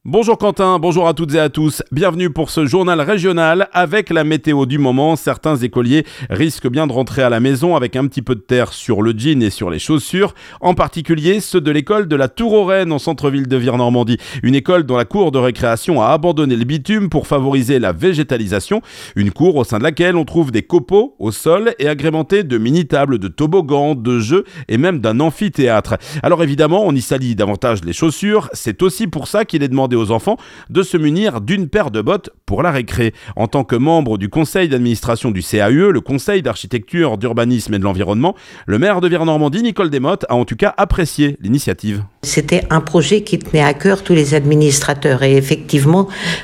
Bonjour Quentin, bonjour à toutes et à tous. Bienvenue pour ce journal régional avec la météo du moment. Certains écoliers risquent bien de rentrer à la maison avec un petit peu de terre sur le jean et sur les chaussures. En particulier ceux de l'école de la Tour-aux-Rennes en centre-ville de Vire-Normandie. Une école dont la cour de récréation a abandonné le bitume pour favoriser la végétalisation. Une cour au sein de laquelle on trouve des copeaux au sol et agrémentée de mini-tables, de toboggans, de jeux et même d'un amphithéâtre. Alors évidemment, on y salit davantage les chaussures. C'est aussi pour ça qu'il est demandé aux enfants de se munir d'une paire de bottes pour la récré. En tant que membre du conseil d'administration du CAUE, le conseil d'architecture, d'urbanisme et de l'environnement, le maire de Vire-Normandie, Nicole Desmottes, a en tout cas apprécié l'initiative. C'était un projet qui tenait à cœur tous les administrateurs et effectivement,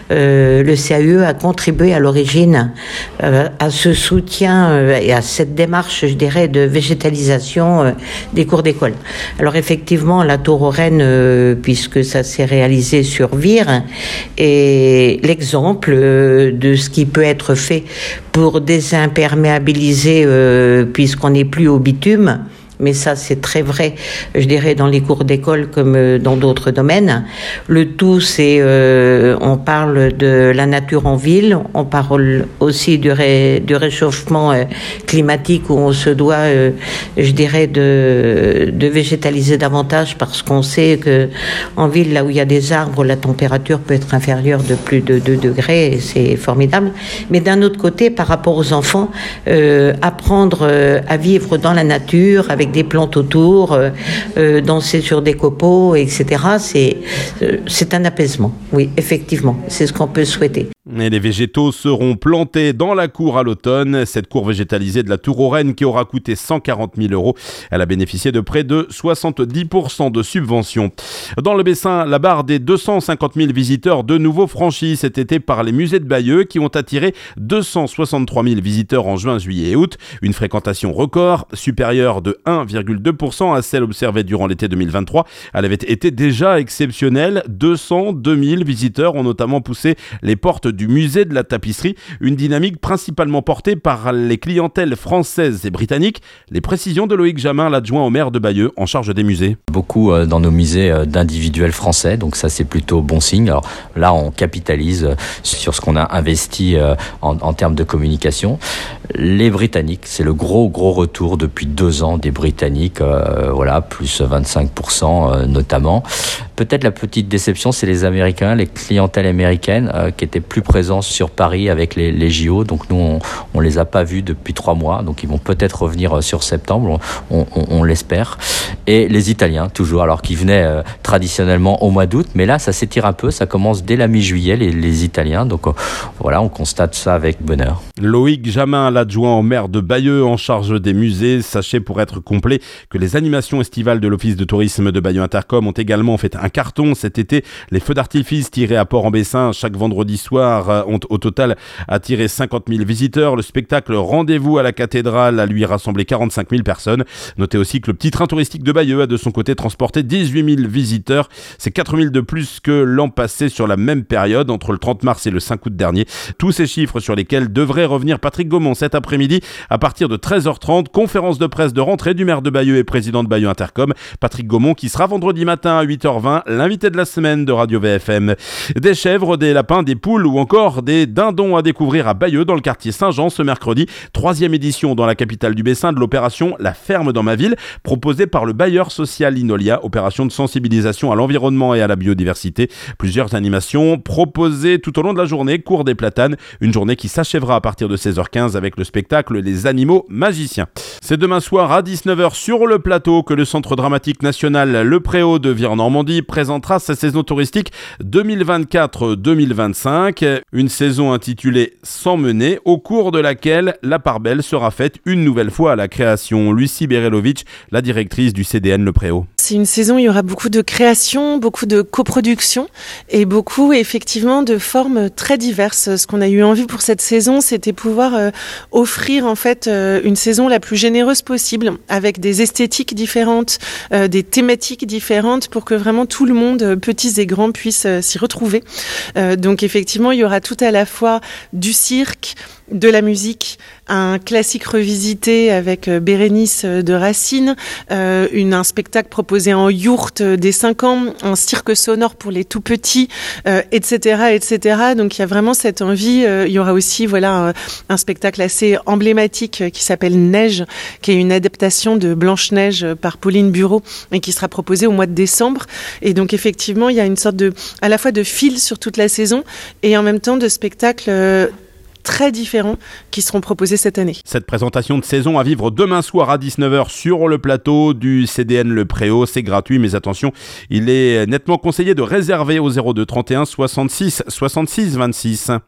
le CAUE a contribué à l'origine à ce soutien et à cette démarche, je dirais, de végétalisation des cours d'école. Alors effectivement, la Tour-aux-Rennes, puisque ça s'est réalisé sur Vire, est l'exemple de ce qui peut être fait pour désimperméabiliser, puisqu'on n'est plus au bitume. Mais ça, c'est très vrai, je dirais, dans les cours d'école comme dans d'autres domaines. Le tout, c'est, on parle de la nature en ville, on parle aussi du réchauffement climatique où on se doit, je dirais, de végétaliser davantage parce qu'on sait que en ville, là où il y a des arbres, la température peut être inférieure de plus de 2 degrés et c'est formidable. Mais d'un autre côté, par rapport aux enfants, apprendre à vivre dans la nature avec des plantes autour, danser sur des copeaux, etc. C'est un apaisement. Oui, effectivement, c'est ce qu'on peut souhaiter. Et les végétaux seront plantés dans la cour à l'automne. Cette cour végétalisée de la Tour-aux-Rennes qui aura coûté 140 000 €. Elle a bénéficié de près de 70% de subventions. Dans le Bessin, la barre des 250 000 visiteurs de nouveau franchie cet été par les musées de Bayeux qui ont attiré 263 000 visiteurs en juin, juillet et août. Une fréquentation record supérieure de 1,2% à celle observée durant l'été 2023. Elle avait été déjà exceptionnelle. 202 000 visiteurs ont notamment poussé les portes du musée de la tapisserie, une dynamique principalement portée par les clientèles françaises et britanniques. Les précisions de Loïc Jamin, l'adjoint au maire de Bayeux en charge des musées. Beaucoup dans nos musées d'individuels français, donc ça c'est plutôt bon signe. Alors là on capitalise sur ce qu'on a investi en termes de communication. Les Britanniques, c'est le gros retour depuis 2 ans des Britanniques, voilà, plus 25% notamment. Peut-être la petite déception, c'est les Américains, les clientèles américaines qui étaient plus présents sur Paris avec les JO. Donc nous, on les a pas vus depuis 3 mois. Donc ils vont peut-être revenir sur septembre, on l'espère. Et les Italiens, toujours, alors qu'ils venaient traditionnellement au mois d'août. Mais là, ça s'étire un peu. Ça commence dès la mi-juillet, les Italiens. Donc voilà, on constate ça avec bonheur. Loïc Jamin, l'adjoint au maire de Bayeux en charge des musées. Sachez pour être complet que les animations estivales de l'Office de tourisme de Bayeux Intercom ont également fait un carton cet été. Les feux d'artifice tirés à Port-en-Bessin chaque vendredi soir ont au total attiré 50 000 visiteurs. Le spectacle Rendez-vous à la cathédrale a lui rassemblé 45 000 personnes. Notez aussi que le petit train touristique de Bayeux a de son côté transporté 18 000 visiteurs. C'est 4 000 de plus que l'an passé sur la même période, entre le 30 mars et le 5 août dernier. Tous ces chiffres sur lesquels devrait revenir Patrick Gaumont cet après-midi à partir de 13h30. Conférence de presse de rentrée du maire de Bayeux et président de Bayeux Intercom. Patrick Gaumont qui sera vendredi matin à 8h20, l'invité de la semaine de Radio VFM. Des chèvres, des lapins, des poules ou encore des dindons à découvrir à Bayeux dans le quartier Saint-Jean ce mercredi. 3e édition dans la capitale du Bessin de l'opération La Ferme dans ma ville, proposée par le bailleur social Inolia, opération de sensibilisation à l'environnement et à la biodiversité. Plusieurs animations proposées tout au long de la journée, cours des platanes, une journée qui s'achèvera à partir de 16h15 avec le spectacle Les Animaux Magiciens. C'est demain soir à 19h sur le plateau que le Centre dramatique national Le Préau de Vire-Normandie présentera sa saison touristique 2024-2025, une saison intitulée Sans mener, au cours de laquelle la part belle sera faite une nouvelle fois à la création. Lucie Berelovic, la directrice du CDN Le Préau. C'est une saison où il y aura beaucoup de création, beaucoup de coproduction et beaucoup effectivement de formes très diverses. Ce qu'on a eu envie pour cette saison, c'était pouvoir offrir en fait une saison la plus généreuse possible, avec des esthétiques différentes, des thématiques différentes pour que vraiment tout le monde, petits et grands, puisse s'y retrouver. Donc effectivement, il y aura tout à la fois du cirque, de la musique, un classique revisité avec Bérénice de Racine, un spectacle proposé en yourte des 5 ans, un cirque sonore pour les tout petits, etc., etc. Donc il y a vraiment cette envie. Il y aura aussi un spectacle assez emblématique qui s'appelle Neige, qui est une adaptation de Blanche-Neige par Pauline Bureau et qui sera proposée au mois de décembre. Et donc effectivement, il y a une sorte à la fois de fil sur toute la saison et en même temps de spectacles très différents qui seront proposés cette année. Cette présentation de saison à vivre demain soir à 19h sur le plateau du CDN Le Préau. C'est gratuit, mais attention, il est nettement conseillé de réserver au 02 31 66 66 26.